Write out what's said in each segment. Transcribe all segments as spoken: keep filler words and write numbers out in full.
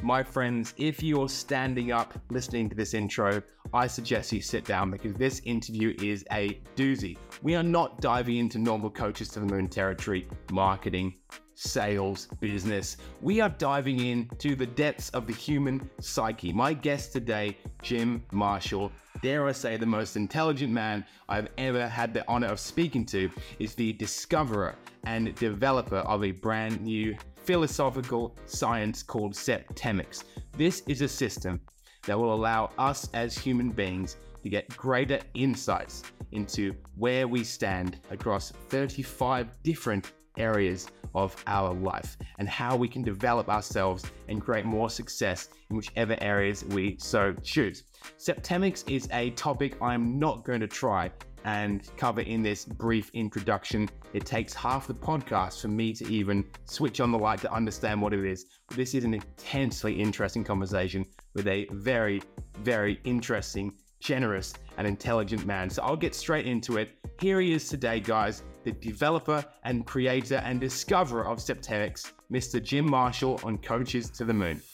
My friends, if you're standing up listening to this intro, I suggest you sit down because this interview is a doozy. We are not diving into normal Coaches to the Moon territory, marketing, sales, business. We are diving into the depths of the human psyche. My guest today, Jim Marshall, dare I say the most intelligent man I've ever had the honor of speaking to, is the discoverer and developer of a brand new philosophical science called Septemics. This is a system that will allow us as human beings to get greater insights into where we stand across thirty-five different areas of our life and how we can develop ourselves and create more success in whichever areas we so choose. Septemics is a topic I'm not going to try and cover in this brief introduction. It takes half the podcast for me to even switch on the light to understand what it is. But this is an intensely interesting conversation with a very, very interesting, generous, and intelligent man. So I'll get straight into it. Here he is today, guys, the developer and creator and discoverer of Septemics, Mister Jim Marshall on Coaches to the Moon.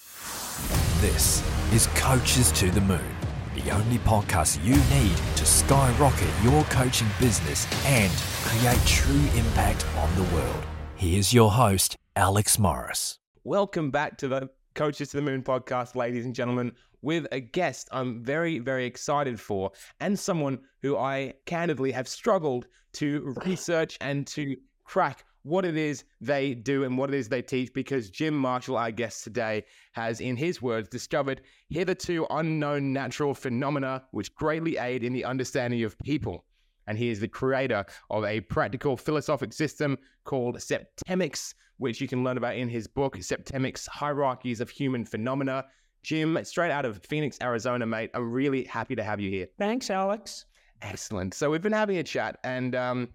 This is Coaches to the Moon, the only podcast you need to skyrocket your coaching business and create true impact on the world. Here's your host, Alex Morris. Welcome back to the Coaches to the Moon podcast, ladies and gentlemen, with a guest I'm very, very excited for, and someone who I candidly have struggled to research and to crack what it is they do and what it is they teach, because Jim Marshall, our guest today, has, in his words, discovered hitherto unknown natural phenomena which greatly aid in the understanding of people. And he is the creator of a practical philosophic system called Septemics, which you can learn about in his book, Septemics, Hierarchies of Human Phenomena. Jim, straight out of Phoenix, Arizona, mate. I'm really happy to have you here. Thanks, Alex. Excellent. So we've been having a chat, and um,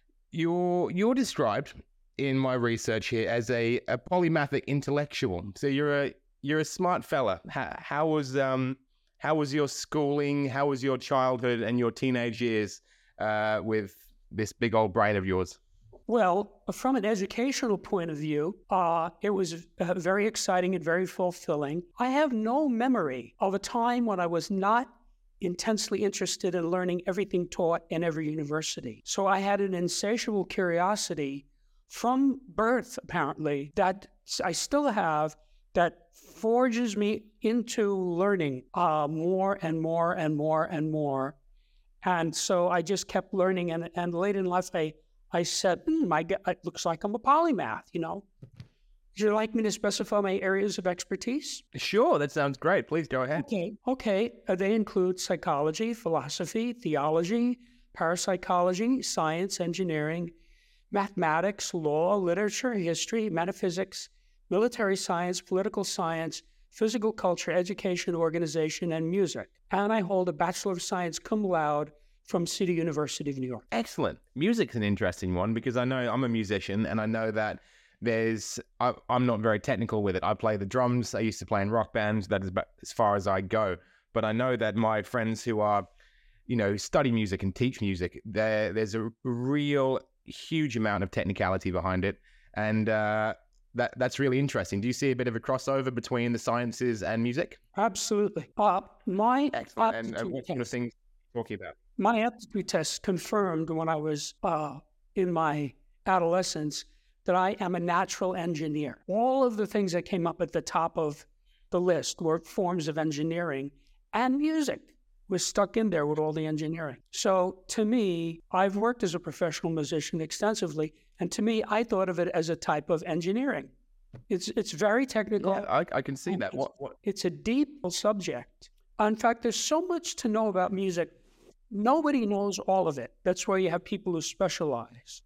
you're you're described in my research here as a, a polymathic intellectual. So you're a you're a smart fella. How, how was um how was your schooling? How was your childhood and your teenage years uh, with this big old brain of yours? Well, from an educational point of view, uh, it was uh, very exciting and very fulfilling. I have no memory of a time when I was not intensely interested in learning everything taught in every university. So I had an insatiable curiosity from birth, apparently, that I still have, that forges me into learning uh, more and more and more and more. And so I just kept learning. And, and late in life, I, I said, hmm, I get, it looks like I'm a polymath, you know. Would you like me to specify my areas of expertise? Sure, that sounds great. Please go ahead. Okay, okay. Uh, they include psychology, philosophy, theology, parapsychology, science, engineering, mathematics, law, literature, history, metaphysics, military science, political science, physical culture, education, organization, and music. And I hold a Bachelor of Science cum laude from City University of New York. Excellent. Music's an interesting one because I know I'm a musician and I know that there's, I, I'm not very technical with it. I play the drums. I used to play in rock bands. That is about as far as I go. But I know that my friends who are, you know, study music and teach music, there there's a real huge amount of technicality behind it. And uh, that that's really interesting. Do you see a bit of a crossover between the sciences and music? Absolutely. Uh, my Excellent. And, and what kind of things are you talking about? My aptitude test confirmed when I was uh, in my adolescence that I am a natural engineer. All of the things that came up at the top of the list were forms of engineering, and music was stuck in there with all the engineering. So to me, I've worked as a professional musician extensively, and to me, I thought of it as a type of engineering. It's it's very technical. Yeah, I, I can see that. What, what? It's a deep subject. In fact, there's so much to know about music. Nobody knows all of it. That's why you have people who specialize.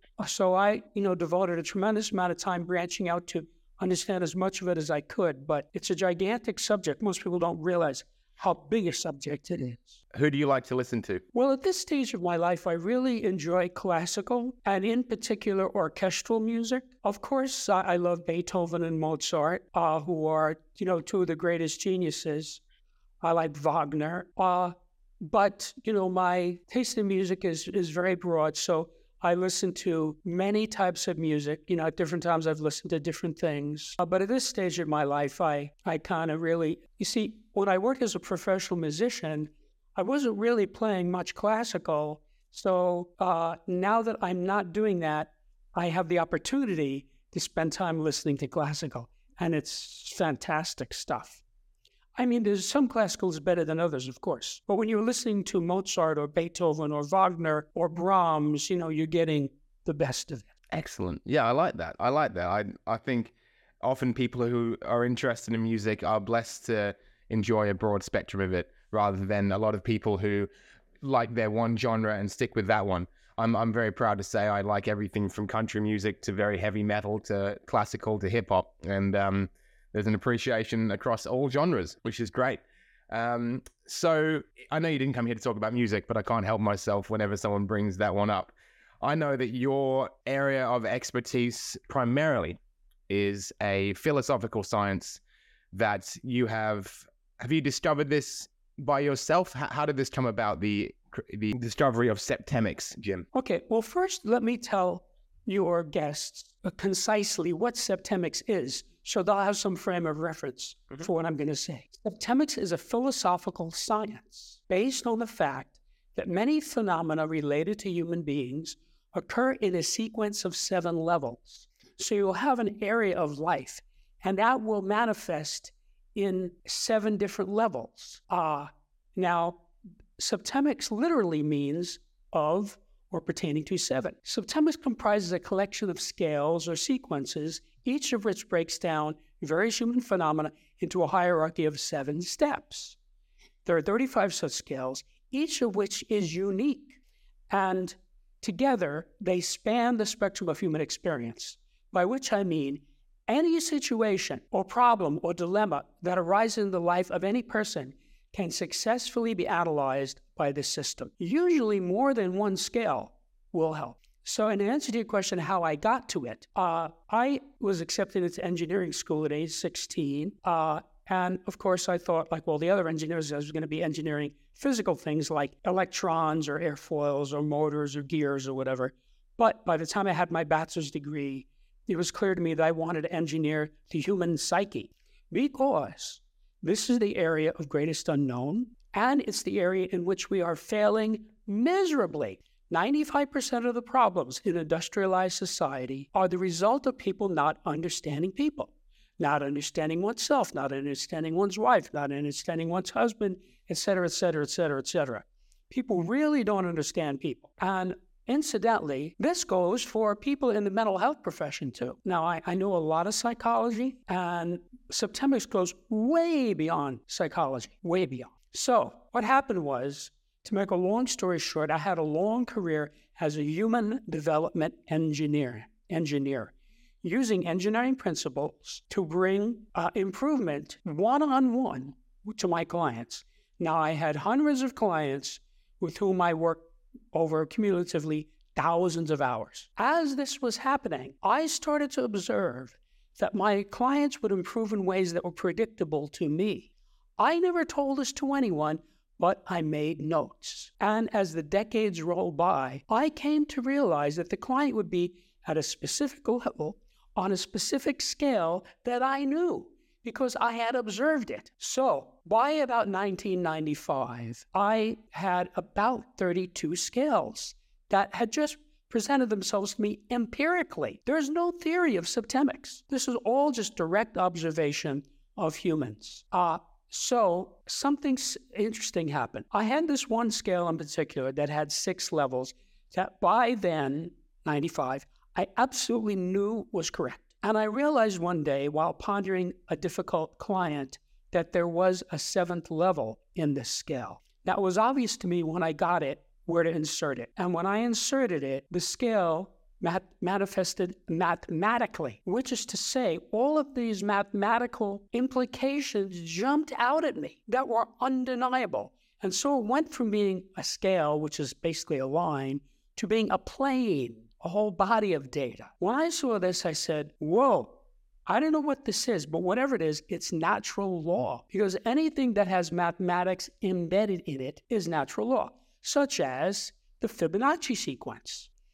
So I, you know, devoted a tremendous amount of time branching out to understand as much of it as I could. But it's a gigantic subject. Most people don't realize how big a subject it is. Who do you like to listen to? Well, at this stage of my life, I really enjoy classical and in particular orchestral music. Of course, I, I love Beethoven and Mozart, uh, who are, you know, two of the greatest geniuses. I like Wagner. Uh, but, you know, my taste in music is, is very broad. So I listen to many types of music. You know, at different times I've listened to different things. Uh, but at this stage of my life, I, I kind of really, you see, when I worked as a professional musician, I wasn't really playing much classical. So uh, now that I'm not doing that, I have the opportunity to spend time listening to classical. And it's fantastic stuff. I mean, there's some classical is better than others, of course. But when you're listening to Mozart or Beethoven or Wagner or Brahms, you know, you're getting the best of it. Excellent. Yeah, I like that. I like that. I I think often people who are interested in music are blessed to enjoy a broad spectrum of it, rather than a lot of people who like their one genre and stick with that one. I'm I'm very proud to say I like everything from country music to very heavy metal to classical to hip hop, and um, there's an appreciation across all genres, which is great. Um, so I know you didn't come here to talk about music, but I can't help myself whenever someone brings that one up. I know that your area of expertise primarily is a philosophical science that you have. Have you discovered this by yourself? How, how did this come about, the the discovery of septemics, Jim? Okay, well, first let me tell your guests uh, concisely what septemics is, so they'll have some frame of reference mm-hmm. for what I'm going to say. Septemics is a philosophical science based on the fact that many phenomena related to human beings occur in a sequence of seven levels. So you'll have an area of life, and that will manifest in seven different levels. Uh, now, septemics literally means of or pertaining to seven. Septemics comprises a collection of scales or sequences, each of which breaks down various human phenomena into a hierarchy of seven steps. There are thirty-five such scales, each of which is unique, and together they span the spectrum of human experience, by which I mean any situation or problem or dilemma that arises in the life of any person can successfully be analyzed by this system. Usually more than one scale will help. So in answer to your question, how I got to it, uh, I was accepted into engineering school at age sixteen. Uh, and of course I thought, like all the other engineers, I was going to be engineering physical things like electrons or airfoils or motors or gears or whatever. But by the time I had my bachelor's degree, it was clear to me that I wanted to engineer the human psyche, because this is the area of greatest unknown, and it's the area in which we are failing miserably. ninety-five percent of the problems in industrialized society are the result of people not understanding people, not understanding oneself, not understanding one's wife, not understanding one's husband, et cetera, et cetera, et cetera, et cetera. People really don't understand people. And incidentally, this goes for people in the mental health profession too. Now, I, I know a lot of psychology, and septemics goes way beyond psychology, way beyond. So what happened was, to make a long story short, I had a long career as a human development engineer, engineer, using engineering principles to bring uh, improvement one-on-one to my clients. Now, I had hundreds of clients with whom I worked over cumulatively thousands of hours. As this was happening, I started to observe that my clients would improve in ways that were predictable to me. I never told this to anyone, but I made notes. And as the decades rolled by, I came to realize that the client would be at a specific level on a specific scale that I knew, because I had observed it. So by about nineteen ninety-five, I had about thirty-two scales that had just presented themselves to me empirically. There's no theory of septemics. This is all just direct observation of humans. Uh, so something interesting happened. I had this one scale in particular that had six levels that by then, ninety-five, I absolutely knew was correct. And I realized one day, while pondering a difficult client, that there was a seventh level in this scale. Now, it was obvious to me when I got it where to insert it. And when I inserted it, the scale mat- manifested mathematically, which is to say, all of these mathematical implications jumped out at me that were undeniable. And so it went from being a scale, which is basically a line, to being a plane, a whole body of data. When I saw this, I said, whoa, I don't know what this is, but whatever it is, it's natural law, because anything that has mathematics embedded in it is natural law, such as the Fibonacci sequence.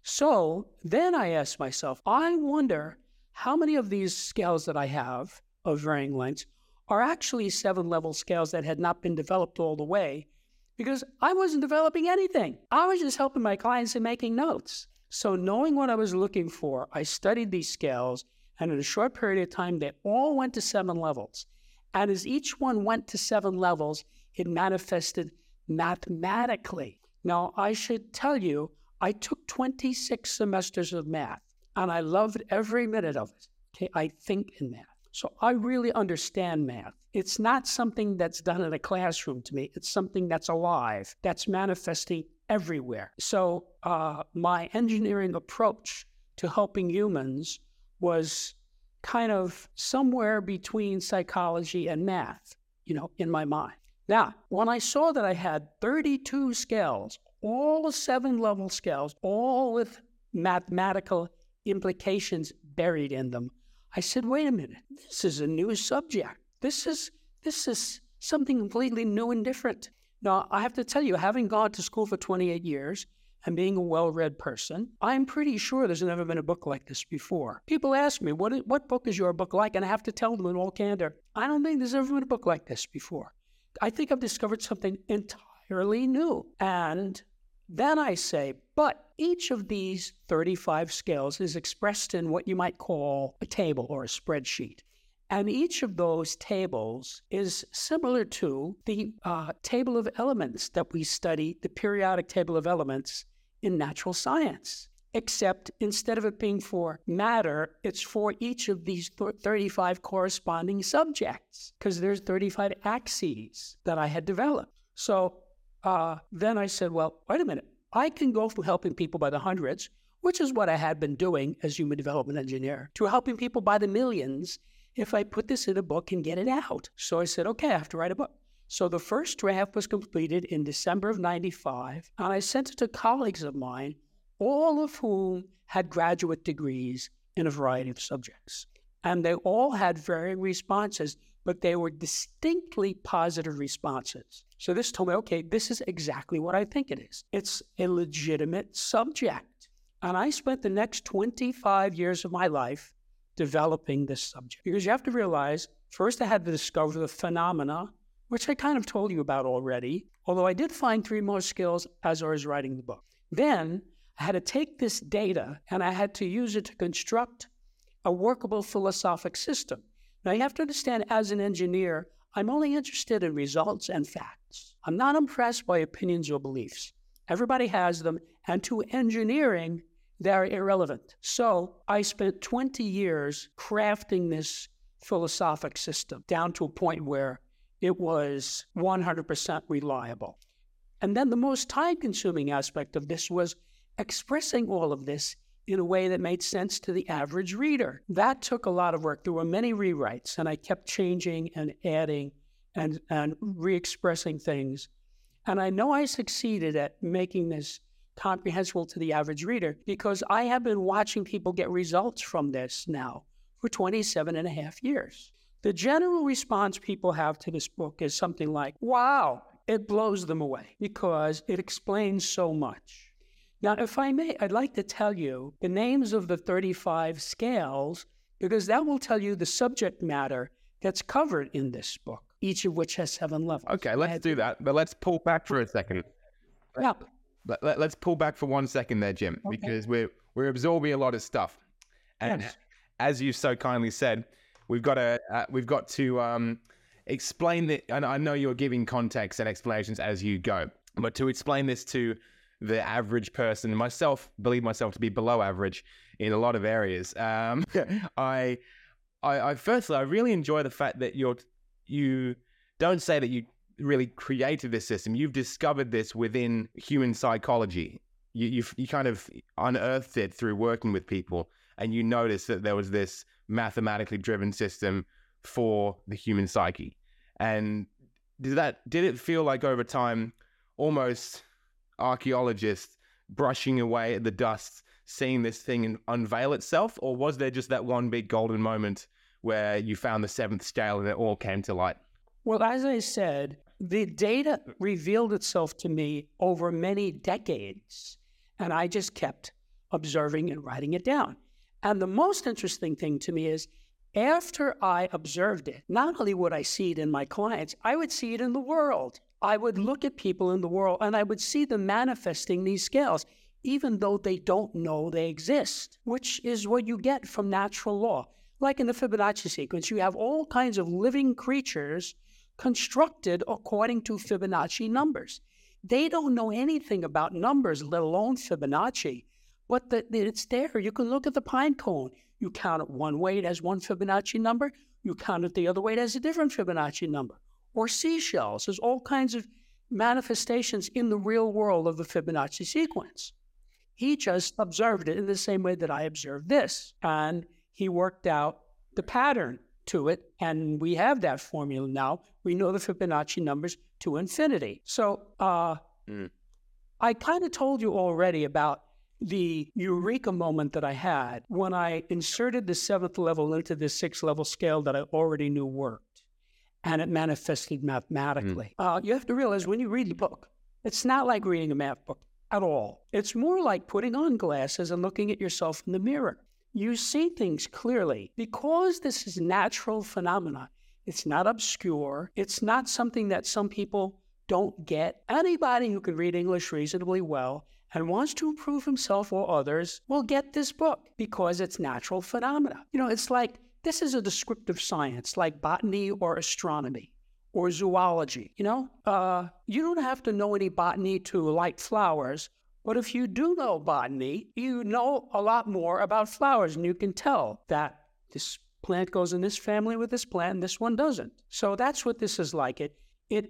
So then I asked myself, I wonder how many of these scales that I have of varying lengths are actually seven-level scales that had not been developed all the way, because I wasn't developing anything. I was just helping my clients and making notes. So knowing what I was looking for, I studied these scales, and in a short period of time, they all went to seven levels. And as each one went to seven levels, it manifested mathematically. Now, I should tell you, I took twenty-six semesters of math, and I loved every minute of it. Okay, I think in math. So I really understand math. It's not something that's done in a classroom to me. It's something that's alive, that's manifesting everywhere. So uh, my engineering approach to helping humans was kind of somewhere between psychology and math, you know, in my mind. Now, when I saw that I had thirty-two scales, all seven-level scales, all with mathematical implications buried in them, I said, wait a minute, this is a new subject. This is this is something completely new and different. Now, I have to tell you, having gone to school for twenty-eight years and being a well-read person, I'm pretty sure there's never been a book like this before. People ask me, what, what book is your book like? And I have to tell them in all candor, I don't think there's ever been a book like this before. I think I've discovered something entirely new. And then I say, but each of these thirty-five scales is expressed in what you might call a table or a spreadsheet. And each of those tables is similar to the uh, table of elements that we study, the periodic table of elements in natural science. Except instead of it being for matter, it's for each of these thirty-five corresponding subjects, because there's thirty-five axes that I had developed. So uh, then I said, well, wait a minute. I can go from helping people by the hundreds, which is what I had been doing as human development engineer, to helping people by the millions if I put this in a book and get it out. So I said, okay, I have to write a book. So the first draft was completed in December of ninety-five, and I sent it to colleagues of mine, all of whom had graduate degrees in a variety of subjects. And they all had varying responses, but they were distinctly positive responses. So this told me, okay, this is exactly what I think it is. It's a legitimate subject. And I spent the next twenty-five years of my life developing this subject. Because you have to realize, first I had to discover the phenomena, which I kind of told you about already, although I did find three more skills as I was writing the book. Then I had to take this data and I had to use it to construct a workable philosophic system. Now you have to understand, as an engineer, I'm only interested in results and facts. I'm not impressed by opinions or beliefs. Everybody has them, and to engineering, they're irrelevant. So I spent twenty years crafting this philosophic system down to a point where it was one hundred percent reliable. And then the most time-consuming aspect of this was expressing all of this in a way that made sense to the average reader. That took a lot of work. There were many rewrites, and I kept changing and adding and, and re-expressing things. And I know I succeeded at making this comprehensible to the average reader because I have been watching people get results from this now for twenty-seven and a half years. The general response people have to this book is something like, wow, it blows them away because it explains so much. Now, if I may, I'd like to tell you the names of the thirty-five scales, because that will tell you the subject matter that's covered in this book, each of which has seven levels. Okay, let's do that, but let's pull back for a second. Yeah. Let, let, let's pull back for one second there, Jim, okay. because we're we're absorbing a lot of stuff, and yes. as you so kindly said, we've got to uh, we've got to um, explain that. And I know you're giving context and explanations as you go, but to explain this to the average person, myself, believe myself to be below average in a lot of areas. Um, I, I, I, firstly, I really enjoy the fact that you're, you don't say that you really created this system. You've discovered this within human psychology. You, you, you kind of unearthed it through working with people, and you noticed that there was this mathematically driven system for the human psyche. And did that, did it feel like over time, almost archaeologists brushing away at the dust, seeing this thing unveil itself? Or was there just that one big golden moment where you found the seventh scale and it all came to light? Well, as I said, the data revealed itself to me over many decades, and I just kept observing and writing it down. And the most interesting thing to me is after I observed it, not only would I see it in my clients, I would see it in the world. I would look at people in the world and I would see them manifesting these scales, even though they don't know they exist, which is what you get from natural law. Like in the Fibonacci sequence, you have all kinds of living creatures constructed according to Fibonacci numbers. They don't know anything about numbers, let alone Fibonacci, but the, it's there. You can look at the pine cone. You count it one way, it has one Fibonacci number. You count it the other way, it has a different Fibonacci number. Or seashells. There's all kinds of manifestations in the real world of the Fibonacci sequence. He just observed it in the same way that I observed this. And he worked out the pattern to it. And we have that formula now. We know the Fibonacci numbers to infinity. So uh, mm. I kind of told you already about the eureka moment that I had when I inserted the seventh level into the sixth level scale that I already knew worked, and it manifested mathematically. Mm. Uh, you have to realize when you read the book, it's not like reading a math book at all. It's more like putting on glasses and looking at yourself in the mirror. You see things clearly. Because this is natural phenomena, it's not obscure. It's not something that some people don't get. Anybody who can read English reasonably well and wants to improve himself or others will get this book because it's natural phenomena. You know, it's like, this is a descriptive science like botany or astronomy or zoology, you know? Uh, you don't have to know any botany to like flowers, but if you do know botany, you know a lot more about flowers, and you can tell that this plant goes in this family with this plant and this one doesn't. So that's what this is like. It, it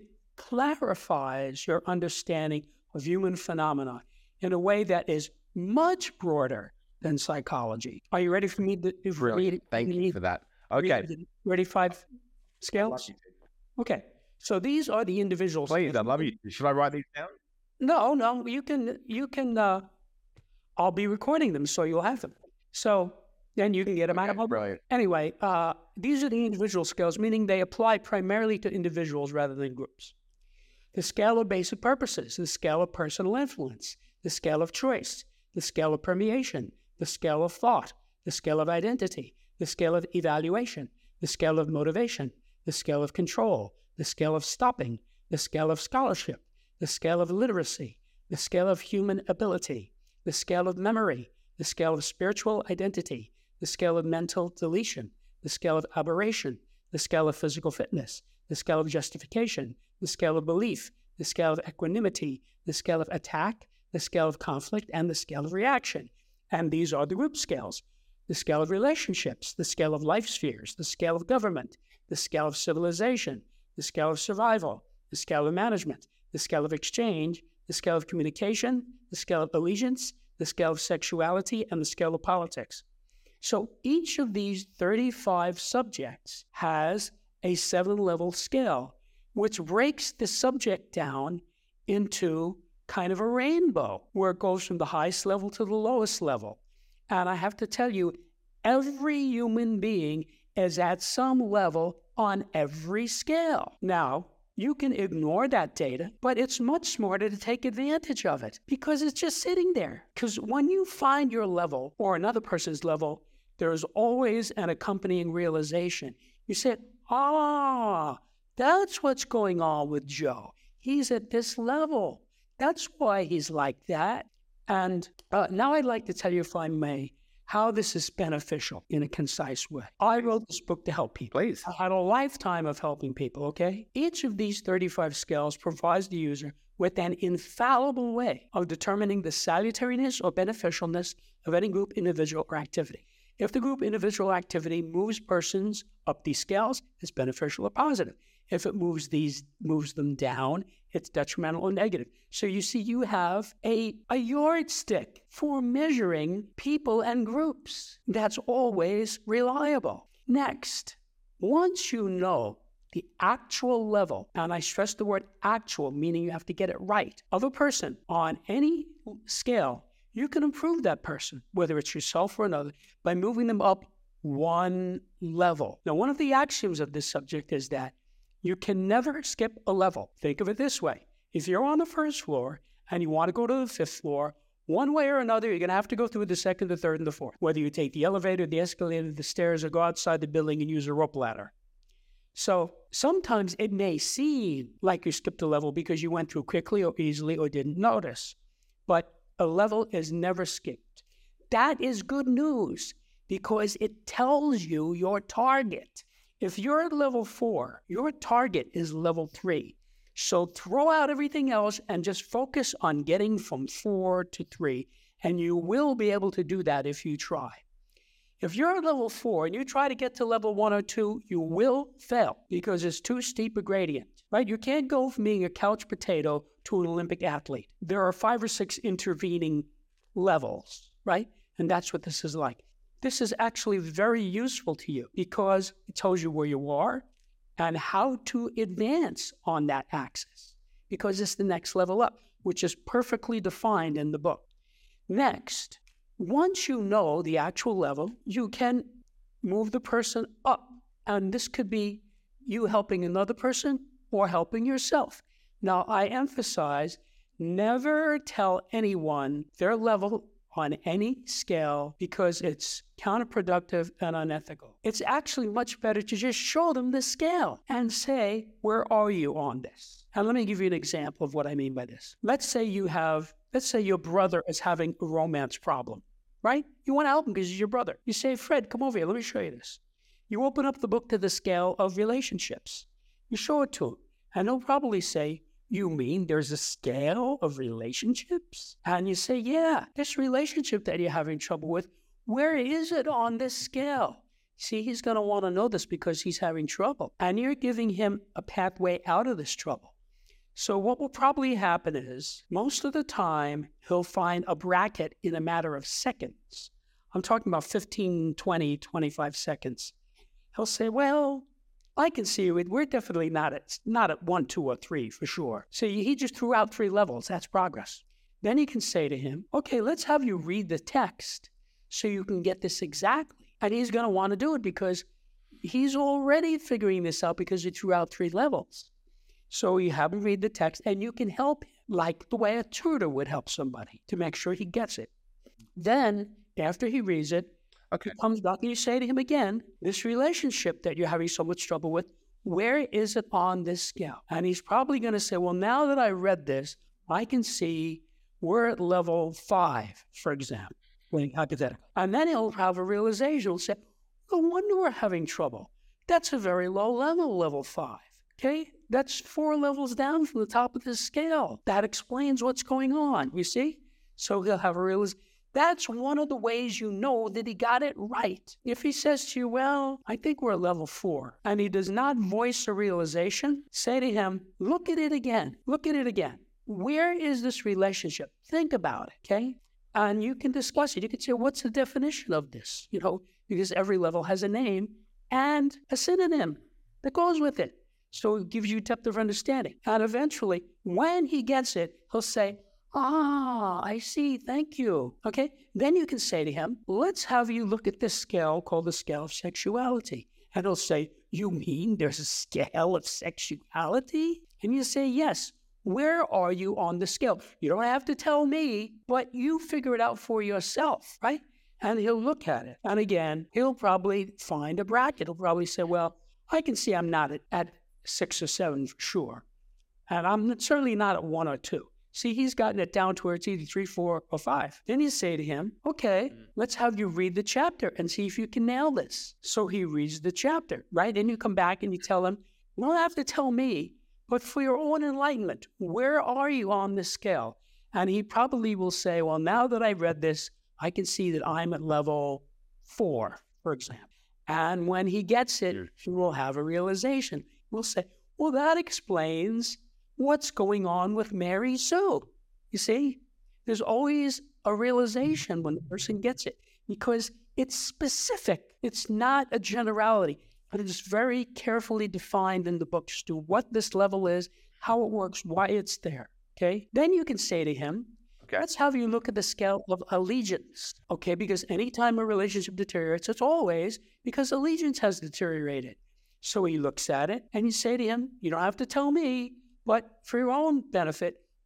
clarifies your understanding of human phenomena in a way that is much broader than psychology. Are you ready for me to really? read? Thank read, you for that. Okay. Read, ready five scales? Okay. So these are the individual Please, scales. I love you. Should I write these down? No, no, you can, you can, uh, I'll be recording them, so you'll have them. So then you can get them okay, out of brilliant. Anyway, uh, these are the individual scales, meaning they apply primarily to individuals rather than groups. The scale of basic purposes, the scale of personal influence, the scale of choice, the scale of permeation, the scale of thought, the scale of identity, the scale of evaluation, the scale of motivation, the scale of control, the scale of stopping, the scale of scholarship, the scale of literacy, the scale of human ability, the scale of memory, the scale of spiritual identity, the scale of mental deletion, the scale of aberration, the scale of physical fitness, the scale of justification, the scale of belief, the scale of equanimity, the scale of attack, the scale of conflict, and the scale of reaction. And these are the group scales. The scale of relationships, the scale of life spheres, the scale of government, the scale of civilization, the scale of survival, the scale of management, the scale of exchange, the scale of communication, the scale of allegiance, the scale of sexuality, and the scale of politics. So each of these thirty-five subjects has a seven-level scale, which breaks the subject down into kind of a rainbow, where it goes from the highest level to the lowest level. And I have to tell you, every human being is at some level on every scale. Now, you can ignore that data, but it's much smarter to take advantage of it because it's just sitting there. Because when you find your level or another person's level, there's always an accompanying realization. You say, ah, that's what's going on with Joe. He's at this level. That's why he's like that. And uh, now I'd like to tell you, if I may, how this is beneficial in a concise way. I wrote this book to help people. Please. I had a lifetime of helping people, okay? Each of these thirty-five scales provides the user with an infallible way of determining the salutariness or beneficialness of any group, individual, or activity. If the group, individual, activity moves persons up these scales, it's beneficial or positive. If it moves these, moves them down, it's detrimental or negative. So you see, you have a, a yardstick for measuring people and groups that's always reliable. Next, once you know the actual level, and I stress the word actual, meaning you have to get it right, of a person on any scale, you can improve that person, whether it's yourself or another, by moving them up one level. Now, one of the axioms of this subject is that you can never skip a level. Think of it this way. If you're on the first floor and you want to go to the fifth floor, One way or another, you're going to have to go through the second, the third, and the fourth. Whether you take the elevator, the escalator, the stairs, or go outside the building and use a rope ladder. So sometimes it may seem like you skipped a level because you went through quickly or easily or didn't notice. But a level is never skipped. That is good news because it tells you your target. If you're at level four, your target is level three. So throw out everything else and just focus on getting from four to three. And you will be able to do that if you try. If you're at level four and you try to get to level one or two, you will fail because it's too steep a gradient, right? You can't go from being a couch potato to an Olympic athlete. There are five or six intervening levels, right? And that's what this is like. This is actually very useful to you because it tells you where you are and how to advance on that axis because it's the next level up, which is perfectly defined in the book. Next, once you know the actual level, you can move the person up. And this could be you helping another person or helping yourself. Now, I emphasize, never tell anyone their level on any scale because it's counterproductive and unethical. It's actually much better to just show them the scale and say, where are you on this? And let me give you an example of what I mean by this. Let's say you have, let's say your brother is having a romance problem, right? You want to help him because he's your brother. You say, Fred, come over here. Let me show you this. You open up the book to the scale of relationships. You show it to him. And he'll probably say, you mean there's a scale of relationships? And you say, yeah, this relationship that you're having trouble with, where is it on this scale? See, he's going to want to know this because he's having trouble. And you're giving him a pathway out of this trouble. So what will probably happen is, most of the time, he'll find a bracket in a matter of seconds. I'm talking about fifteen, twenty, twenty-five seconds. He'll say, well, I can see it. We're definitely not at, not at one, two, or three for sure. So he just threw out three levels. That's progress. Then you can say to him, okay, let's have you read the text so you can get this exactly. And he's going to want to do it because he's already figuring this out because he threw out three levels. So you have him read the text and you can help him like the way a tutor would help somebody to make sure he gets it. Then after he reads it, okay, comes back and you say to him again, this relationship that you're having so much trouble with, where is it on this scale? And he's probably going to say, well, now that I read this, I can see we're at level five, for example, hypothetically. And then he'll have a realization. He'll say, no wonder we're having trouble. That's a very low level, level five. Okay? That's four levels down from the top of the scale. That explains what's going on, you see? So he'll have a realization. That's one of the ways you know that he got it right. If he says to you, well, I think we're at level four, and he does not voice a realization, say to him, look at it again. Look at it again. Where is this relationship? Think about it, okay? And you can discuss it. You can say, what's the definition of this? You know, because every level has a name and a synonym that goes with it. So it gives you depth of understanding. And eventually, when he gets it, he'll say, ah, I see, thank you. Okay, then you can say to him, let's have you look at this scale called the scale of sexuality. And he'll say, you mean there's a scale of sexuality? And you say, yes. Where are you on the scale? You don't have to tell me, but you figure it out for yourself, right? And he'll look at it. And again, he'll probably find a bracket. He'll probably say, well, I can see I'm not at, at six or seven for sure. And I'm certainly not at one or two. See, he's gotten it down to where it's either three, four, or five. Then you say to him, okay, let's have you read the chapter and see if you can nail this. So he reads the chapter, right? Then you come back and you tell him, you don't have to tell me, but for your own enlightenment, where are you on this scale? And he probably will say, well, now that I read this, I can see that I'm at level four, for example. And when he gets it, he will have a realization. We'll say, well, that explains what's going on with Mary Sue. You see, there's always a realization when the person gets it because it's specific. It's not a generality. But it is very carefully defined in the book as to what this level is, how it works, why it's there, okay? Then you can say to him, okay, let's have you look at the scale of allegiance, okay? Because anytime a relationship deteriorates, it's always because allegiance has deteriorated. So he looks at it and you say to him, you don't have to tell me, but for your own benefit,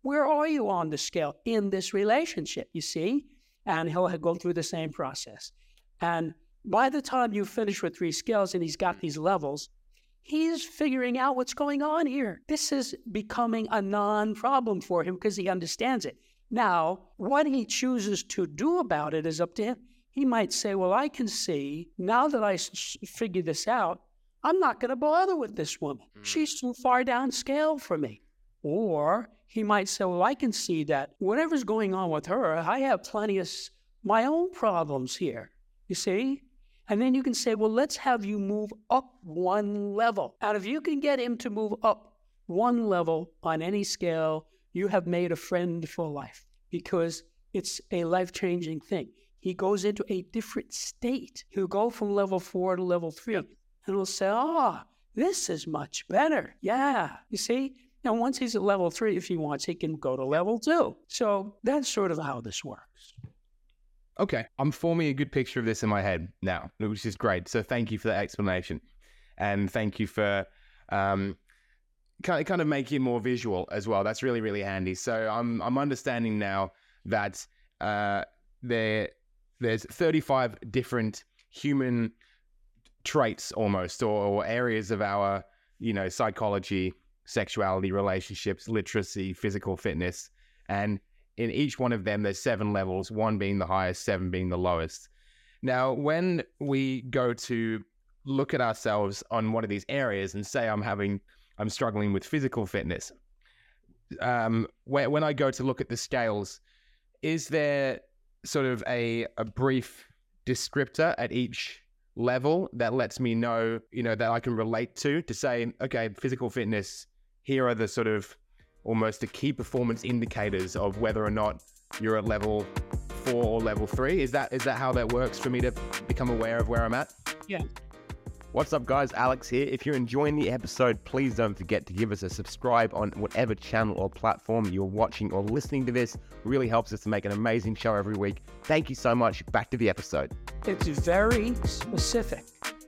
where are you on the scale in this relationship, you see? And he'll go through the same process. And by the time you finish with three scales and he's got these levels, he's figuring out what's going on here. This is becoming a non-problem for him because he understands it. Now, what he chooses to do about it is up to him. He might say, well, I can see, now that I s- figured this out, I'm not going to bother with this woman. She's too far down scale for me. Or he might say, well, I can see that whatever's going on with her, I have plenty of s- my own problems here, you see? And then you can say, well, let's have you move up one level. And if you can get him to move up one level on any scale, you have made a friend for life because it's a life-changing thing. He goes into a different state. He'll go from level four to level three, and he'll say, oh, this is much better. Yeah, you see? Now, once he's at level three, if he wants, he can go to level two. So that's sort of how this works. Okay, I'm forming a good picture of this in my head now, which is great. So thank you for that explanation. And thank you for um, kind of, kind of making it more visual as well. That's really, really handy. So I'm I'm understanding now that uh, there there's thirty-five different human traits almost, or, or areas of our, you know, psychology, sexuality, relationships, literacy, physical fitness. And in each one of them, there's seven levels, one being the highest, seven being the lowest. Now, when we go to look at ourselves on one of these areas and say I'm having, I'm struggling with physical fitness, um, when, when I go to look at the scales, is there sort of a, a brief descriptor at each level that lets me know, you know, that I can relate to, to say, okay, physical fitness, here are the sort of almost the key performance indicators of whether or not you're at level four or level three? Is that is that how that works for me to become aware of where I'm at? Yeah. What's up, guys? Alex here. If you're enjoying the episode, please don't forget to give us a subscribe on whatever channel or platform you're watching or listening to this. It really helps us to make an amazing show every week. Thank you so much. Back to the episode. It's very specific.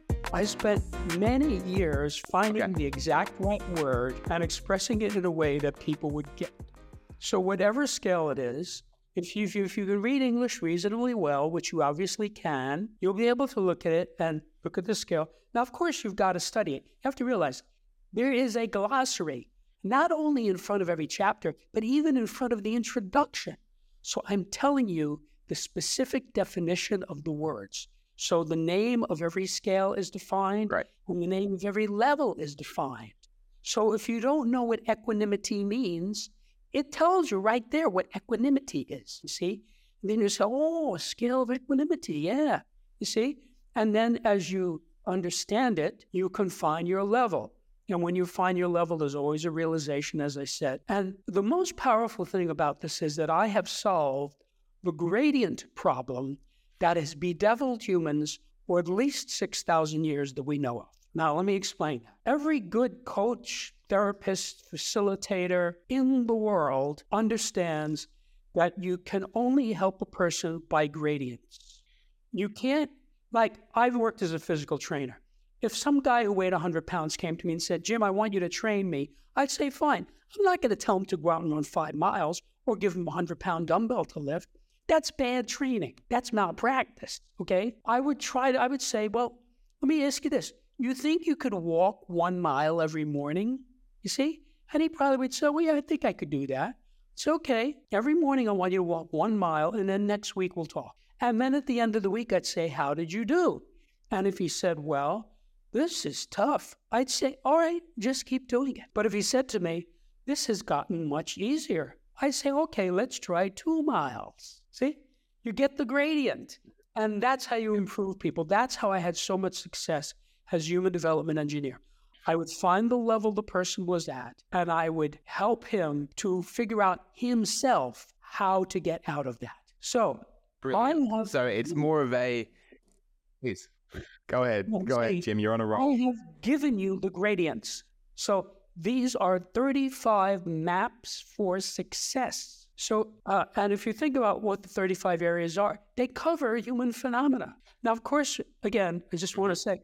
I spent many years finding Okay. the exact right word and expressing it in a way that people would get. So whatever scale it is, if you, if you, if you can read English reasonably well, which you obviously can, you'll be able to look at it and look at the scale. Now, of course, you've got to study it. You have to realize there is a glossary, not only in front of every chapter, but even in front of the introduction. So I'm telling you the specific definition of the words. So the name of every scale is defined, Right. and the name of every level is defined. So if you don't know what equanimity means, it tells you right there what equanimity is, you see? And then you say, oh, a scale of equanimity, yeah, you see? And then as you understand it, you can find your level. And when you find your level, there's always a realization, as I said. And the most powerful thing about this is that I have solved the gradient problem that has bedeviled humans for at least six thousand years that we know of. Now, let me explain. Every good coach, therapist, facilitator in the world understands that you can only help a person by gradients. You can't, like, I've worked as a physical trainer. If some guy who weighed one hundred pounds came to me and said, Jim, I want you to train me, I'd say, fine. I'm not going to tell him to go out and run five miles or give him a one hundred pound dumbbell to lift. That's bad training. That's malpractice, okay? I would try to, I would say, well, let me ask you this. You think you could walk one mile every morning? You see? And he probably would say, well, yeah, I think I could do that. It's okay. Every morning I want you to walk one mile, and then next week we'll talk. And then at the end of the week, I'd say, how did you do? And if he said, well, this is tough, I'd say, all right, just keep doing it. But if he said to me, this has gotten much easier, I'd say, okay, let's try two miles. See, you get the gradient. And that's how you improve people. That's how I had so much success as human development engineer. I would find the level the person was at, and I would help him to figure out himself how to get out of that. So, I have, So it's more of a, please, go ahead. Well, Go ahead, see, Jim. You're on a I roll. have given you the gradients. So these are thirty-five maps for success. So, uh, and if you think about what the thirty-five areas are, they cover human phenomena. Now, of course, again, I just want to say,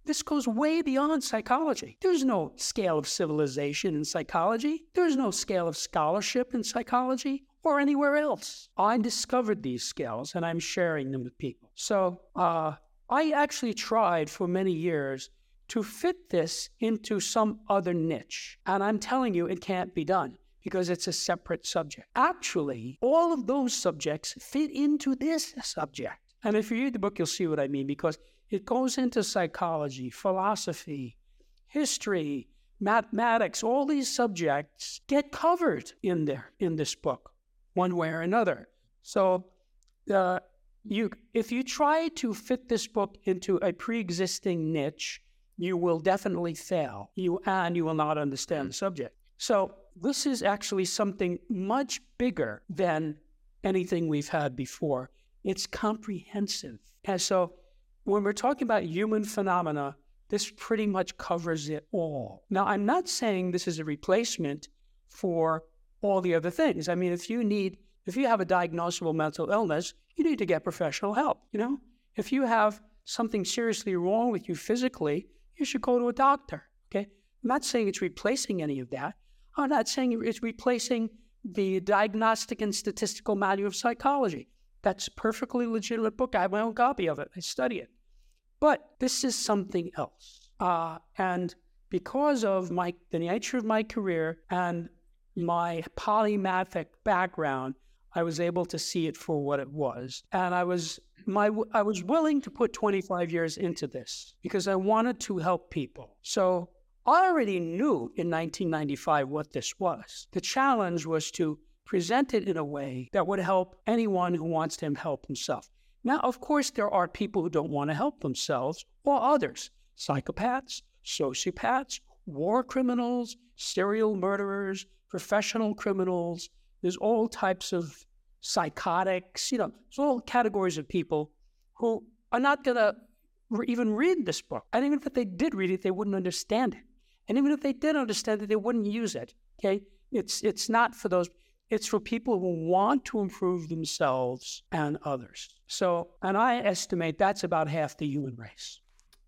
This goes way beyond psychology. There's no scale of civilization in psychology. There's no scale of scholarship in psychology or anywhere else. I discovered these scales, and I'm sharing them with people. So uh, I actually tried for many years to fit this into some other niche. And I'm telling you, it can't be done because it's a separate subject. Actually, all of those subjects fit into this subject. And if you read the book, you'll see what I mean, because it goes into psychology, philosophy, history, mathematics. All these subjects get covered in there, in this book, one way or another. So uh, you, if you try to fit this book into a pre-existing niche, you will definitely fail, you and you will not understand the subject. So this is actually something much bigger than anything we've had before. It's comprehensive. And so when we're talking about human phenomena, this pretty much covers it all. Now, I'm not saying this is a replacement for all the other things. I mean, if you need, if you have a diagnosable mental illness, you need to get professional help, you know? If you have something seriously wrong with you physically, you should go to a doctor, okay? I'm not saying it's replacing any of that. I'm not saying it's replacing the Diagnostic and Statistical Manual of Psychology. That's a perfectly legitimate book. I have my own copy of it. I study it. But this is something else. Uh, and because of my the nature of my career and my polymathic background, I was able to see it for what it was. And I was my I was willing to put twenty-five years into this because I wanted to help people. So I already knew in nineteen ninety-five what this was. The challenge was to present it in a way that would help anyone who wants to help himself. Now, of course, there are people who don't want to help themselves or others. Psychopaths, sociopaths, war criminals, serial murderers, professional criminals. There's all types of psychotics, you know, there's all categories of people who are not going to re- even read this book. And even if they did read it, they wouldn't understand it. And even if they did understand it, they wouldn't use it, okay? It's it's not for those, it's for people who want to improve themselves and others. So, and I estimate that's about half the human race.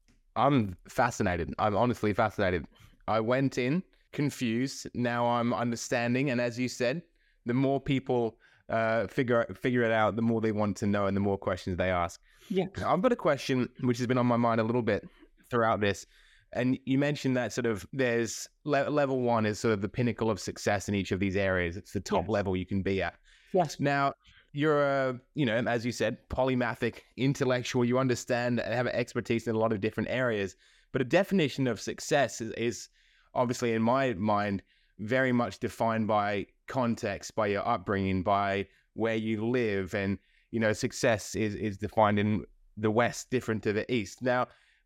I'm fascinated. I'm honestly fascinated. I went in confused. Now I'm understanding. And as you said, the more people uh, figure figure it out, the more they want to know and the more questions they ask. Yeah. I've got a question which has been on my mind a little bit throughout this. And you mentioned that sort of there's le- level one is sort of the pinnacle of success in each of these areas. It's the top Yes. level you can be at. Yes. Now, you're a, you know, as you said, polymathic, intellectual. You understand and have expertise in a lot of different areas. But a definition of success is, is obviously, in my mind, very much defined by context, by your upbringing, by where you live. And, you know, success is, is defined in the West different to the East. Now,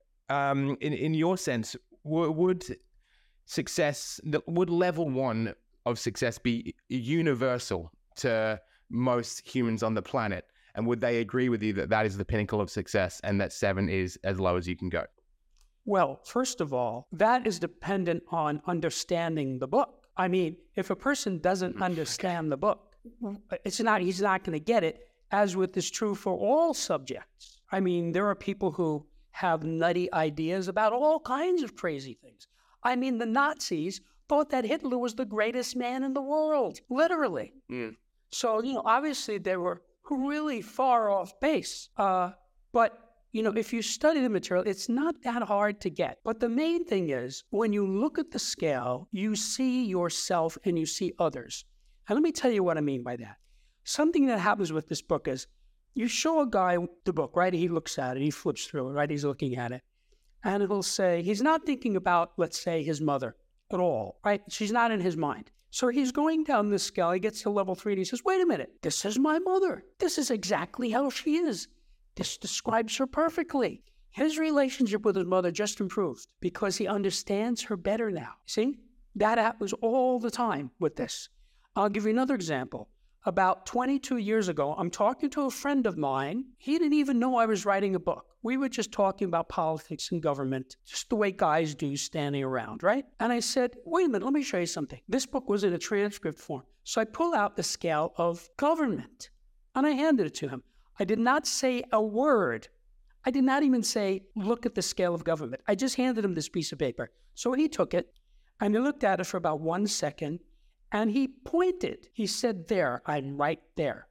um, in, in your sense, w- would success, would level one of success be universal to most humans on the planet? And would they agree with you that that is the pinnacle of success and that seven is as low as you can go? Well, first of all, that is dependent on understanding the book. I mean, if a person doesn't understand the book, it's not, he's not going to get it, as with is true for all subjects. I mean, there are people who have nutty ideas about all kinds of crazy things. I mean, the Nazis thought that Hitler was the greatest man in the world, literally. Mm. So, you know, obviously they were really far off base. Uh, but, you know, if you study the material, it's not that hard to get. But the main thing is, when you look at the scale, you see yourself and you see others. And let me tell you what I mean by that. Something that happens with this book is, you show a guy the book, right? He looks at it, he flips through it, right? He's looking at it. And he'll say, he's not thinking about, let's say, his mother at all, right? She's not in his mind. So he's going down this scale, he gets to level three and he says, wait a minute, this is my mother. This is exactly how she is. This describes her perfectly. His relationship with his mother just improved because he understands her better now. See? That happens all the time with this. I'll give you another example. About twenty-two years ago, I'm talking to a friend of mine. He didn't even know I was writing a book. We were just talking about politics and government, just the way guys do standing around, right? And I said, wait a minute, let me show you something. This book was in a transcript form. So I pull out the scale of government and I handed it to him. I did not say a word. I did not even say, look at the scale of government. I just handed him this piece of paper. So he took it and he looked at it for about one second and he pointed. He said, there, I'm right there.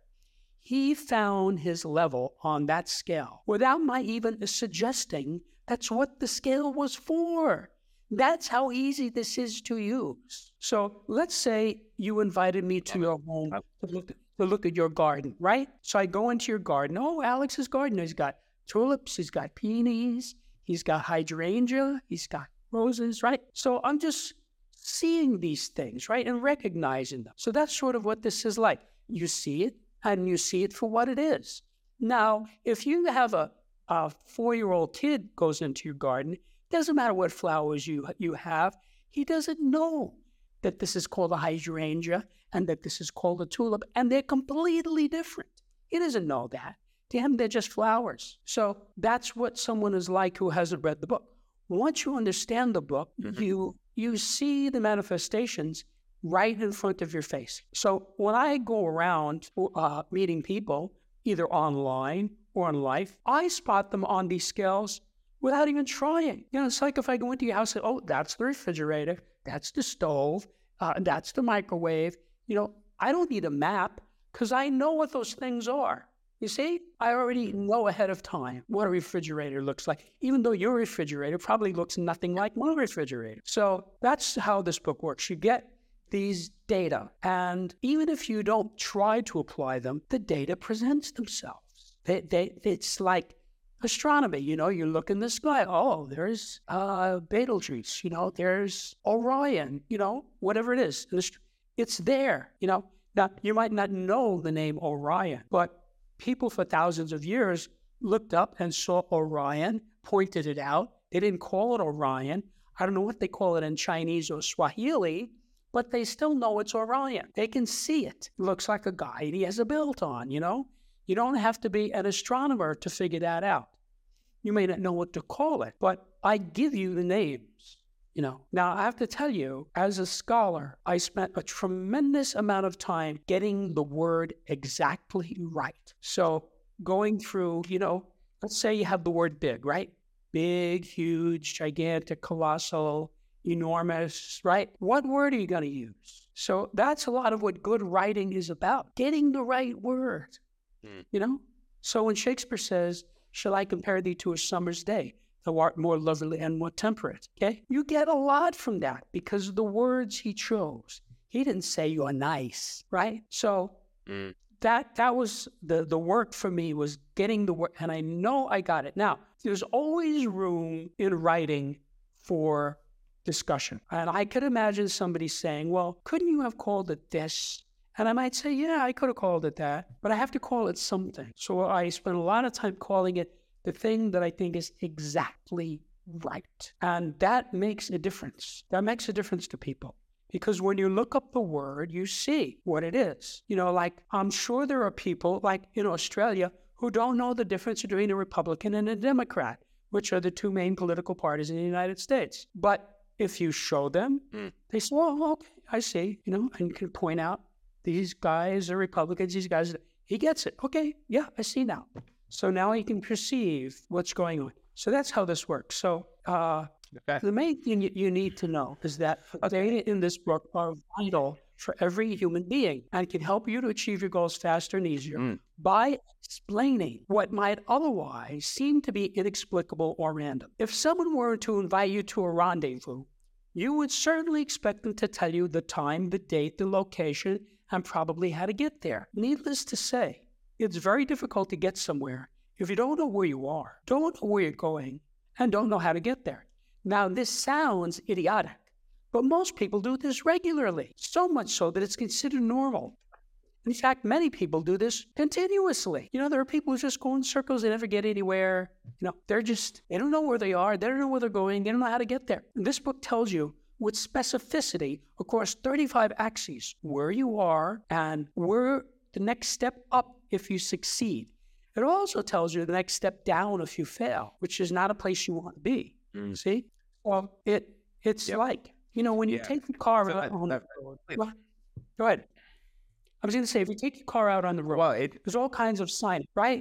He found his level on that scale without my even suggesting that's what the scale was for. That's how easy this is to use. So let's say you invited me to your home to look, to look at your garden, right? So I go into your garden. Oh, Alex's garden. He's got tulips. He's got peonies. He's got hydrangea. He's got roses, right? So I'm just seeing these things, right? And recognizing them. So that's sort of what this is like. You see it and you see it for what it is. Now, if you have a, a four-year-old kid goes into your garden, doesn't matter what flowers you you have, he doesn't know that this is called a hydrangea and that this is called a tulip, and they're completely different. He doesn't know that. To him, they're just flowers. So that's what someone is like who hasn't read the book. Once you understand the book, mm-hmm. you you see the manifestations right in front of your face. So when I go around uh, meeting people, either online or in life, I spot them on these scales without even trying. You know, it's like if I go into your house and say, oh, that's the refrigerator, that's the stove, uh, that's the microwave. You know, I don't need a map because I know what those things are. You see, I already know ahead of time what a refrigerator looks like, even though your refrigerator probably looks nothing like my refrigerator. So that's how this book works. You get these data, and even if you don't try to apply them, the data presents themselves. They, they, it's like astronomy, you know, you look in the sky, oh, there's uh, Betelgeuse, you know, there's Orion, you know, whatever it is. It's there, you know. Now, you might not know the name Orion, but people for thousands of years looked up and saw Orion, pointed it out. They didn't call it Orion. I don't know what they call it in Chinese or Swahili, but they still know it's Orion. They can see it. It looks like a guy and he has a belt on, you know. You don't have to be an astronomer to figure that out. You may not know what to call it, but I give you the names, you know. Now, I have to tell you, as a scholar, I spent a tremendous amount of time getting the word exactly right. So going through, you know, let's say you have the word big, right? Big, huge, gigantic, colossal, enormous, right? What word are you going to use? So that's a lot of what good writing is about, getting the right word. You know, so when Shakespeare says, shall I compare thee to a summer's day, thou art more lovely and more temperate, okay? You get a lot from that because of the words he chose. He didn't say you're nice, right? So mm. that that was the, the work for me was getting the word, and I know I got it. Now, there's always room in writing for discussion. And I could imagine somebody saying, well, couldn't you have called it this? And I might say, yeah, I could have called it that, but I have to call it something. So I spend a lot of time calling it the thing that I think is exactly right. And that makes a difference. That makes a difference to people. Because when you look up the word, you see what it is. You know, like I'm sure there are people like in Australia who don't know the difference between a Republican and a Democrat, which are the two main political parties in the United States. But if you show them, mm. they say, well, okay, I see, you know, and you can point out, these guys are Republicans, these guys, he gets it. Okay, yeah, I see now. So now he can perceive what's going on. So that's how this works. So uh, okay. The main thing you, you need to know is that okay. data in this book are vital for every human being and can help you to achieve your goals faster and easier mm. by explaining what might otherwise seem to be inexplicable or random. If someone were to invite you to a rendezvous, you would certainly expect them to tell you the time, the date, the location, and probably how to get there. Needless to say, it's very difficult to get somewhere if you don't know where you are, don't know where you're going, and don't know how to get there. Now, this sounds idiotic, but most people do this regularly, so much so that it's considered normal. In fact, many people do this continuously. You know, there are people who just go in circles, they never get anywhere. You know, they're just, they don't know where they are, they don't know where they're going, they don't know how to get there. And this book tells you with specificity across thirty-five axes where you are and where the next step up if you succeed. It also tells you the next step down if you fail, which is not a place you want to be. Mm. See? Well, it it's yep. like, you know, when you yeah. take the car so out on the road. Well, go ahead. I was going to say, if you take your car out on the road, well, it, there's all kinds of signage, right?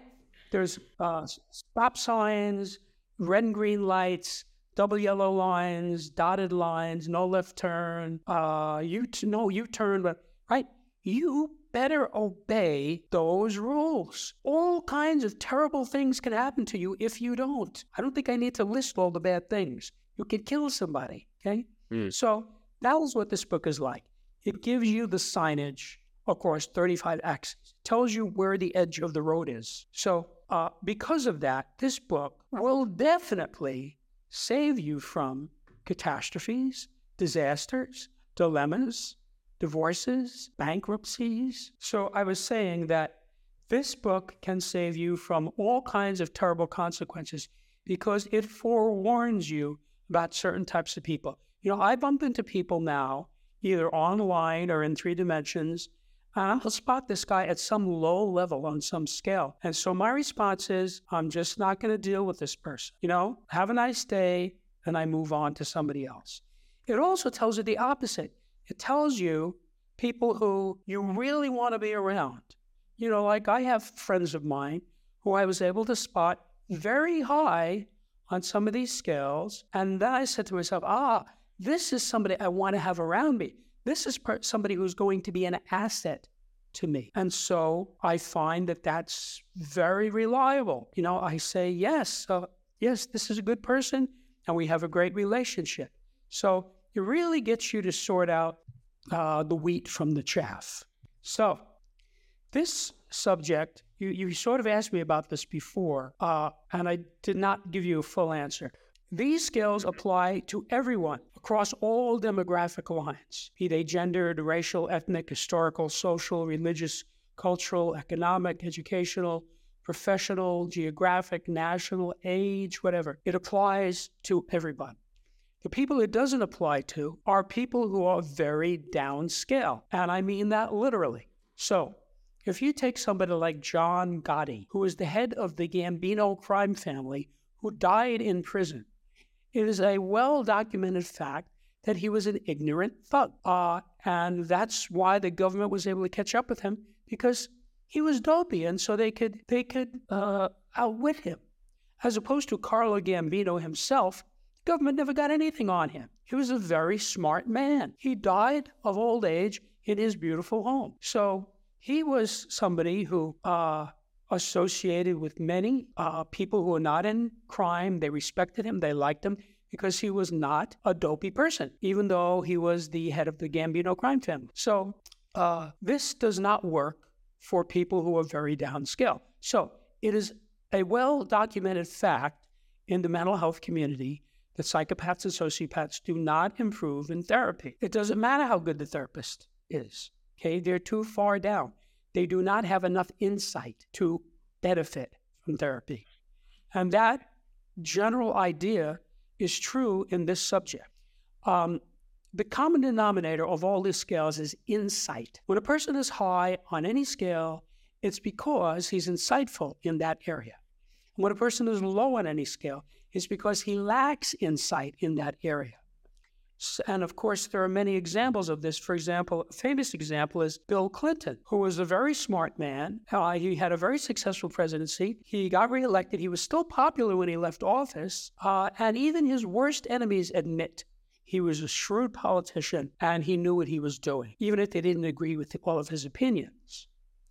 There's uh, stop signs, red and green lights, double yellow lines, dotted lines, no left turn, uh, you t- no U-turn, but right? You better obey those rules. All kinds of terrible things can happen to you if you don't. I don't think I need to list all the bad things. You could kill somebody, okay? Mm. So that was what this book is like. It gives you the signage, of course, thirty-five axes. It tells you where the edge of the road is. So uh, because of that, this book will definitely save you from catastrophes, disasters, dilemmas, divorces, bankruptcies. So I was saying that this book can save you from all kinds of terrible consequences because it forewarns you about certain types of people. You know, I bump into people now, either online or in three dimensions, and I'll spot this guy at some low level on some scale. And so my response is, I'm just not going to deal with this person. You know, have a nice day, and I move on to somebody else. It also tells you the opposite. It tells you people who you really want to be around. You know, like I have friends of mine who I was able to spot very high on some of these scales. And then I said to myself, ah, this is somebody I want to have around me. This is per- somebody who's going to be an asset to me. And so I find that that's very reliable. You know, I say, yes, uh, yes, this is a good person, and we have a great relationship. So it really gets you to sort out uh, the wheat from the chaff. So this subject, you, you sort of asked me about this before, uh, and I did not give you a full answer. These skills apply to everyone across all demographic lines, be they gendered, racial, ethnic, historical, social, religious, cultural, economic, educational, professional, geographic, national, age, whatever. It applies to everybody. The people it doesn't apply to are people who are very downscale, and I mean that literally. So if you take somebody like John Gotti, who is the head of the Gambino crime family, who died in prison, it is a well-documented fact that he was an ignorant thug. Uh, and that's why the government was able to catch up with him, because he was dopey, and so they could they could uh, outwit him. As opposed to Carlo Gambino himself, the government never got anything on him. He was a very smart man. He died of old age in his beautiful home. So he was somebody who uh, associated with many uh, people who were not in crime. They respected him. They liked him because he was not a dopey person, even though he was the head of the Gambino crime family. So uh, this does not work for people who are very downscale. So it is a well-documented fact in the mental health community that psychopaths and sociopaths do not improve in therapy. It doesn't matter how good the therapist is, okay? They're too far down. They do not have enough insight to benefit from therapy. And that general idea is true in this subject. Um, the common denominator of all these scales is insight. When a person is high on any scale, it's because he's insightful in that area. When a person is low on any scale, it's because he lacks insight in that area. And of course, there are many examples of this. For example, a famous example is Bill Clinton, who was a very smart man. Uh, he had a very successful presidency. He got reelected. He was still popular when he left office. Uh, and even his worst enemies admit he was a shrewd politician and he knew what he was doing, even if they didn't agree with all of his opinions.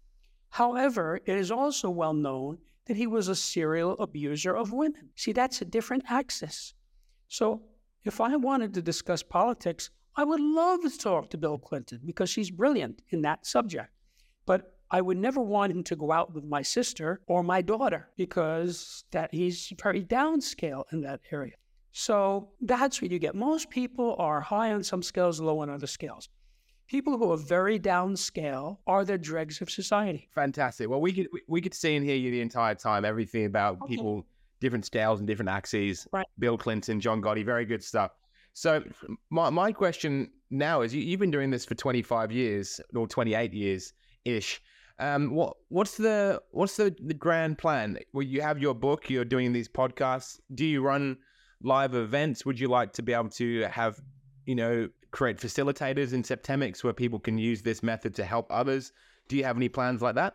However, it is also well known that he was a serial abuser of women. See, that's a different axis. So if I wanted to discuss politics, I would love to talk to Bill Clinton because she's brilliant in that subject. But I would never want him to go out with my sister or my daughter because that he's very downscale in that area. So that's what you get. Most people are high on some scales, low on other scales. People who are very downscale are the dregs of society. Fantastic. Well, we could we could see and hear you the entire time, everything about Okay. people, different scales and different axes. Right. Bill Clinton, John Gotti, very good stuff. So my my question now is, you, you've been doing this for twenty-five years or twenty-eight years ish. Um, what what's the what's the, the grand plan? Well, you have your book, you're doing these podcasts. Do you run live events? Would you like to be able to have, you know, create facilitators in Septemics where people can use this method to help others? Do you have any plans like that?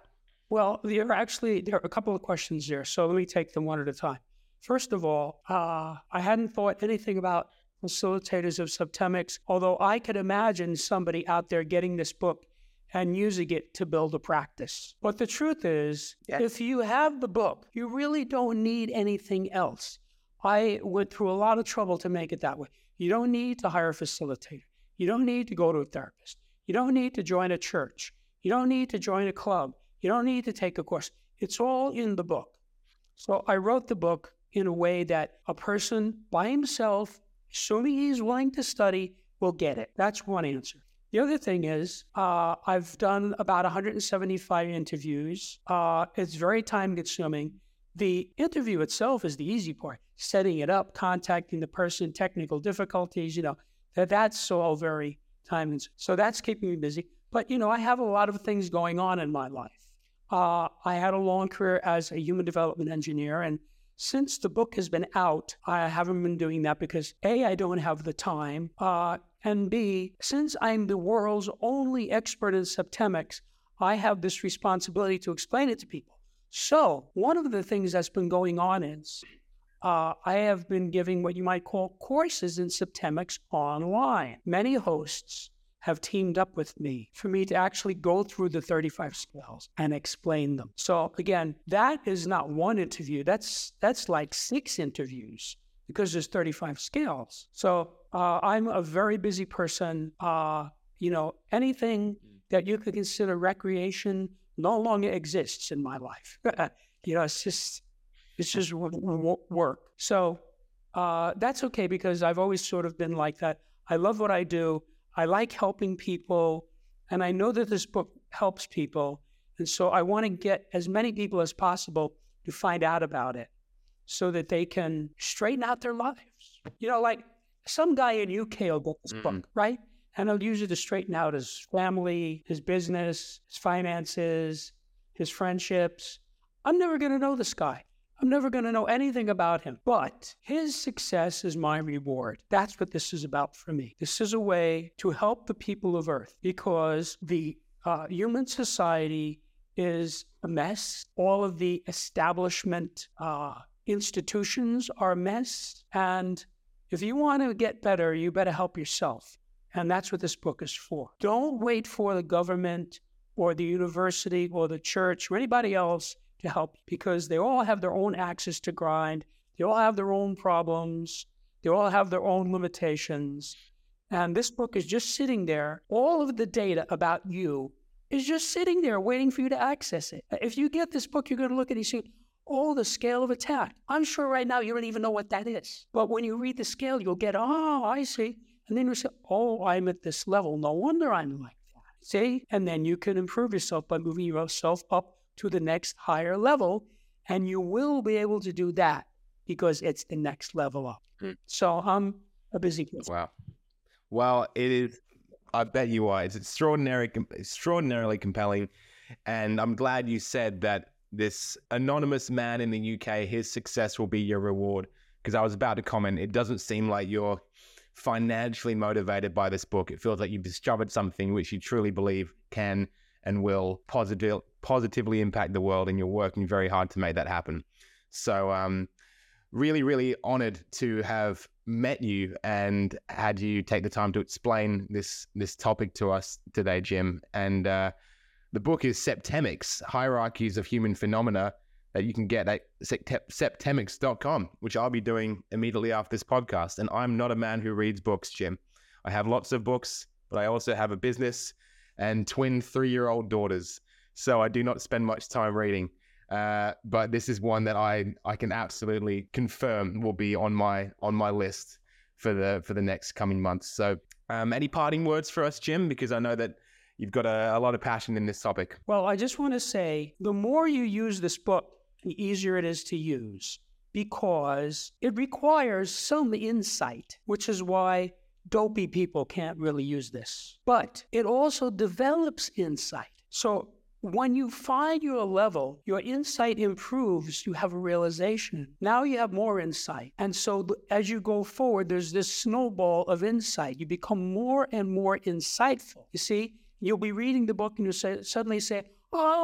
Well, there are actually, there are a couple of questions there. So let me take them one at a time. First of all, uh, I hadn't thought anything about facilitators of Septemics, although I could imagine somebody out there getting this book and using it to build a practice. But the truth is, yes. if you have the book, you really don't need anything else. I went through a lot of trouble to make it that way. You don't need to hire a facilitator. You don't need to go to a therapist. You don't need to join a church. You don't need to join a club. You don't need to take a course. It's all in the book. So I wrote the book in a way that a person by himself, assuming he's willing to study, will get it. That's one answer. The other thing is, uh, I've done about one hundred seventy-five interviews. Uh, it's very time-consuming. The interview itself is the easy part. Setting it up, contacting the person, technical difficulties, you know, that, that's all very time-consuming. So that's keeping me busy. But, you know, I have a lot of things going on in my life. Uh, I had a long career as a human development engineer, and since the book has been out, I haven't been doing that because A, I don't have the time, uh, and B, since I'm the world's only expert in Septemics, I have this responsibility to explain it to people. So one of the things that's been going on is uh, I have been giving what you might call courses in Septemics online. Many hosts have teamed up with me for me to actually go through the thirty-five scales and explain them. So again, that is not one interview. That's that's like six interviews because there's thirty-five scales. So uh, I'm a very busy person. Uh, you know, anything that you could consider recreation no longer exists in my life. you know, it's just it's just work. So uh, that's okay because I've always sort of been like that. I love what I do. I like helping people, and I know that this book helps people, and so I want to get as many people as possible to find out about it so that they can straighten out their lives. You know, like some guy in U K will get this mm-hmm. book, right? And he'll use it to straighten out his family, his business, his finances, his friendships. I'm never going to know this guy. I'm never going to know anything about him, but his success is my reward. That's what this is about for me. This is a way to help the people of Earth because the uh, human society is a mess. All of the establishment uh, institutions are a mess. And if you want to get better, you better help yourself. And that's what this book is for. Don't wait for the government or the university or the church or anybody else to help because they all have their own axes to grind. They all have their own problems. They all have their own limitations. And this book is just sitting there. All of the data about you is just sitting there waiting for you to access it. If you get this book, you're going to look at it and see, oh, the scale of attack. I'm sure right now you don't even know what that is. But when you read the scale, you'll get, oh, I see. And then you say, oh, I'm at this level. No wonder I'm like that. See? And then you can improve yourself by moving yourself up to the next higher level, and you will be able to do that because it's the next level up. Mm. So I'm a busy person. Wow. Well, it is, I bet you are. It's extraordinary, extraordinarily compelling, and I'm glad you said that this anonymous man in the U K, his success will be your reward, because I was about to comment, it doesn't seem like you're financially motivated by this book. It feels like you've discovered something which you truly believe can and will positive, positively impact the world, and you're working very hard to make that happen. So um, really, really honored to have met you and had you take the time to explain this this topic to us today, Jim. And uh, the book is Septemics, Hierarchies of Human Phenomena, that you can get at septemics dot com, which I'll be doing immediately after this podcast. And I'm not a man who reads books, Jim. I have lots of books, but I also have a business and twin three-year-old daughters. So I do not spend much time reading. Uh, but this is one that I, I can absolutely confirm will be on my on my list for the for the next coming months. So um, any parting words for us, Jim? Because I know that you've got a, a lot of passion in this topic. Well, I just want to say, the more you use this book, the easier it is to use, because it requires some insight, which is why dopey people can't really use this. But it also develops insight. So when you find your level, your insight improves, you have a realization. Now you have more insight. And so as you go forward, there's this snowball of insight. You become more and more insightful. You see, you'll be reading the book and you'll say, suddenly say, ah,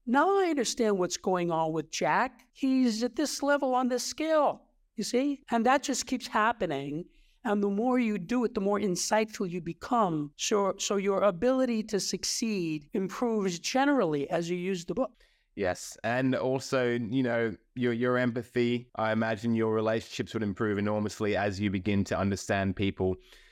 Now I understand what's going on with Jack. He's at this level on this scale, you see? And that just keeps happening. And the more you do it, the more insightful you become. So, so your ability to succeed improves generally as you use the book. Yes. And also, you know, your your empathy, I imagine your relationships would improve enormously as you begin to understand people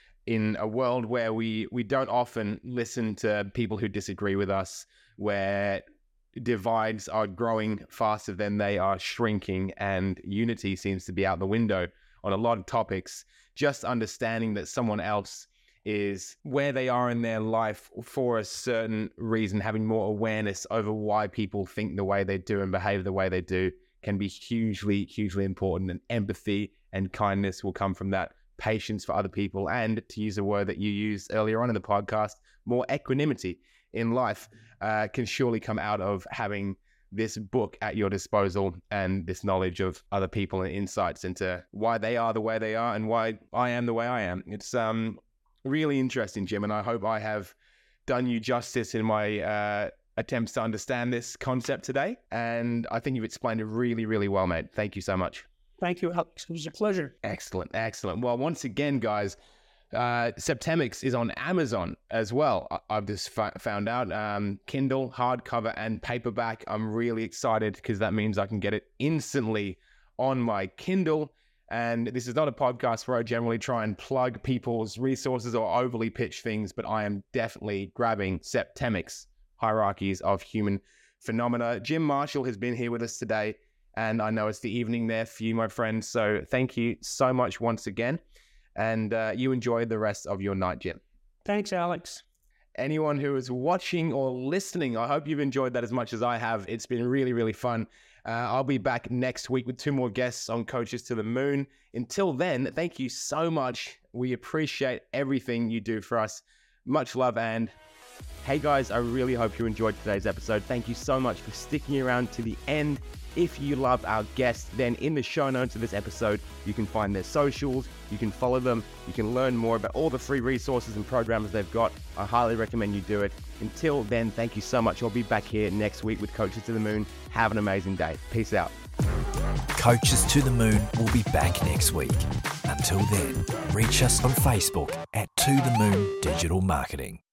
in a world where we, we don't often listen to people who disagree with us, where divides are growing faster than they are shrinking, and unity seems to be out the window on a lot of topics. Just understanding that someone else is where they are in their life for a certain reason, having more awareness over why people think the way they do and behave the way they do can be hugely, hugely important. And empathy and kindness will come from that. Patience for other people, and to use a word that you used earlier on in the podcast, more equanimity in life uh, can surely come out of having this book at your disposal and this knowledge of other people and insights into why they are the way they are and why I am the way I am. It's um really interesting, Jim, and I hope I have done you justice in my uh, attempts to understand this concept today. And I think you've explained it really, really well, mate. Thank you so much. Thank you, Alex. It was a pleasure. Excellent, excellent. Well, once again, guys, uh, Septemix is on Amazon as well. I- I've just f- found out um, Kindle, hardcover, and paperback. I'm really excited because that means I can get it instantly on my Kindle. And this is not a podcast where I generally try and plug people's resources or overly pitch things, but I am definitely grabbing Septemix, Hierarchies of Human Phenomena. Jim Marshall has been here with us today, and I know it's the evening there for you, my friends. So thank you so much once again, and uh, you enjoy the rest of your night, Jim. Thanks, Alex. Anyone who is watching or listening, I hope you've enjoyed that as much as I have. It's been really, really fun. Uh, I'll be back next week with two more guests on Coaches to the Moon. Until then, thank you so much. We appreciate everything you do for us. Much love, and hey guys, I really hope you enjoyed today's episode. Thank you so much for sticking around to the end. If you love our guests, then in the show notes of this episode, you can find their socials, you can follow them, you can learn more about all the free resources and programs they've got. I highly recommend you do it. Until then, thank you so much. I'll be back here next week with Coaches to the Moon. Have an amazing day. Peace out. Coaches to the Moon will be back next week. Until then, reach us on Facebook at To The Moon Digital Marketing.